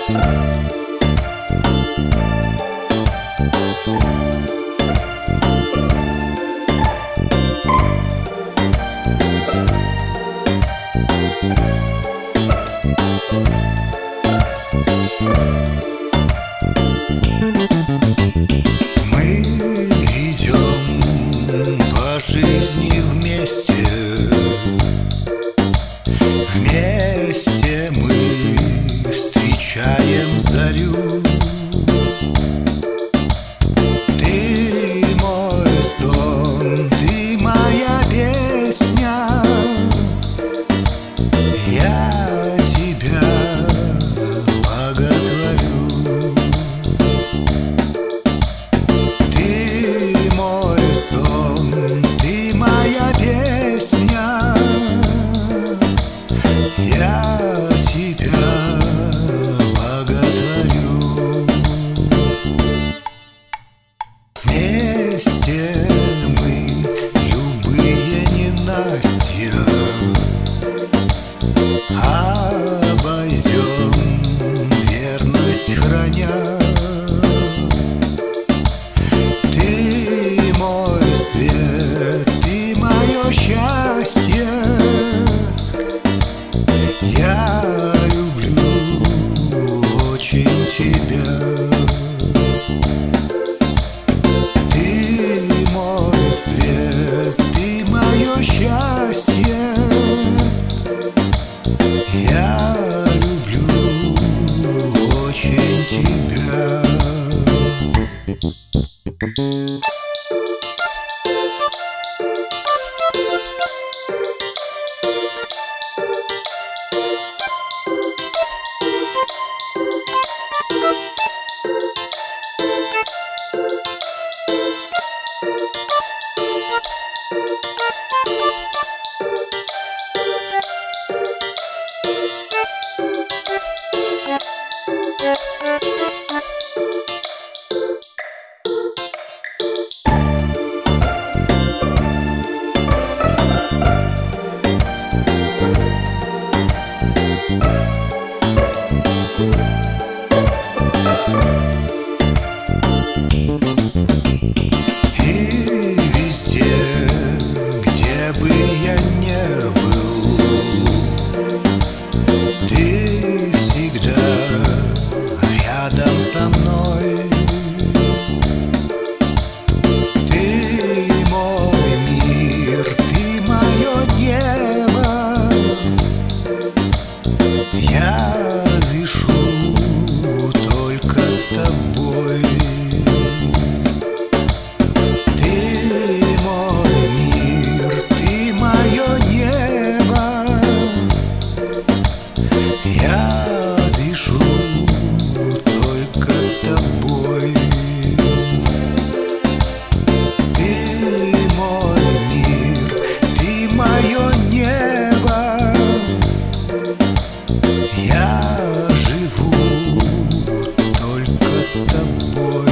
Мы идем по жизни вместе. Вместе мы встречаем зарю. Ты мой сон, ты моя песня. Я тебя боготворю. Ты мой сон, ты моя песня. Я тебя боготворю. Вместе мы любые ненастья обойдем, верность храня. Ты мой свет, ты мое счастье. Я люблю очень тебя. Ты мой свет, ты мое счастье. Я люблю очень тебя. И везде, где бы я не был, ты всегда рядом со мной. Ты мой мир, ты мое небо. Я дышу только тобой. Ты мой мир, ты мое небо. Я дышу только тобой. Ты мой мир, ты мое небо. Я живу только тобой.